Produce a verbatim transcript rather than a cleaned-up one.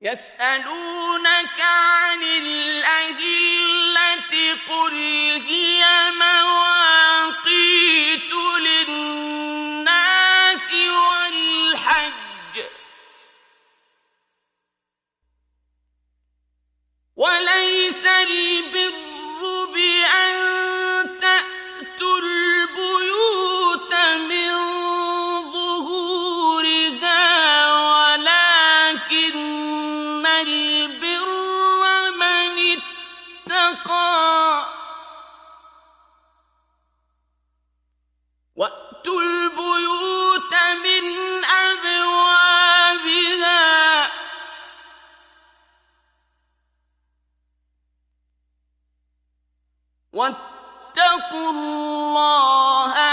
يسألونك عن الأهلة قل هي مواقيت للناس والحج وليس البر بأن تأتوا البيوت من ظهورها ولكن البر من اتقى وأتوا البيوت من أبوابها واتقوا الله